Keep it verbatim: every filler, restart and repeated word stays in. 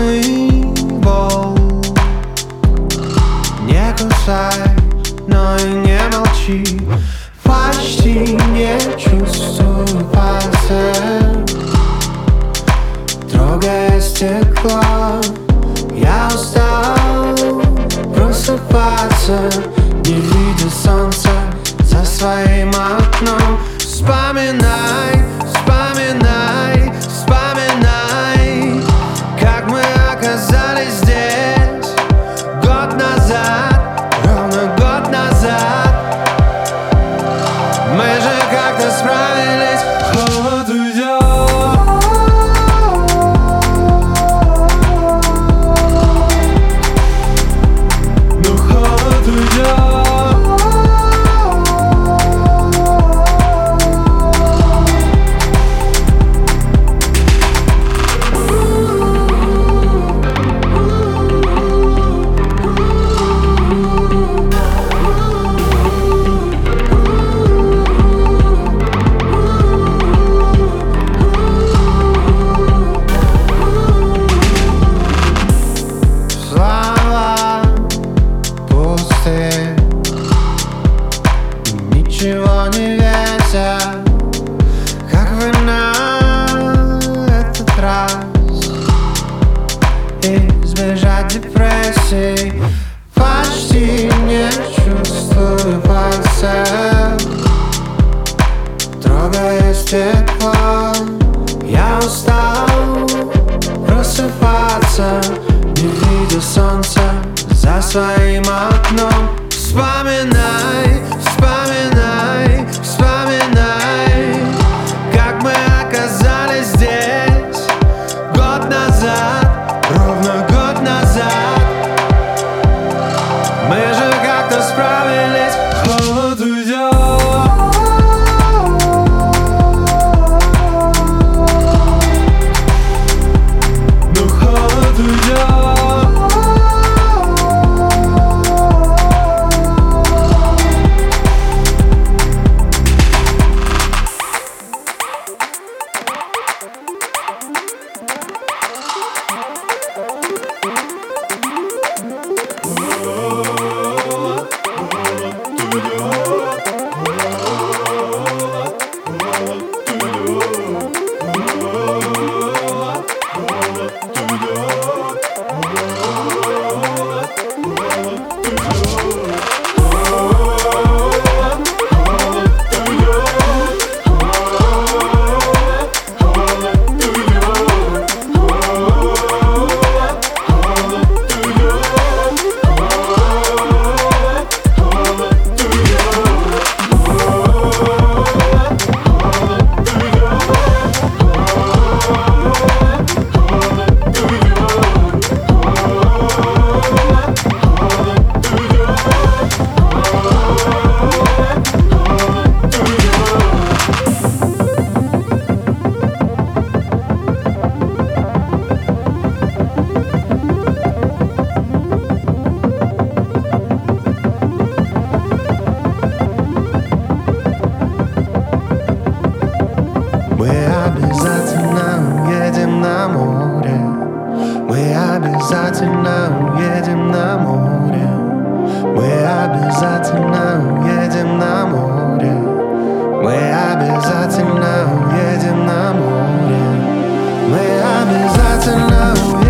волны волн. Не кусай, но и не молчи. Почти не чувствую пальцев, трогая стекло. Я устал просыпаться, не видя солнца за своим окном. Вспоминай, вспоминай, вспоминай, как мы оказались здесь год назад, ровно год назад. Мы же как-то справились. Холод уйдет, но холод уйдет. Ничего не весят, как вы на этот раз. Избежать депрессии, почти не чувствую пальцев, трогая стекло. Я устал просыпаться, не видя солнца за своим окном. Вспоминай, вспоминай, вспоминай, как мы оказались здесь год назад, ровно год назад. Мы же как-то справились. Холод уйдет, но холод уйдет. Мы обязательно уедем на море. Мы обязательно уедем на море. Мы обязательно уедем на море. Мы обязательно уедем на море. Мы обязательно уедем.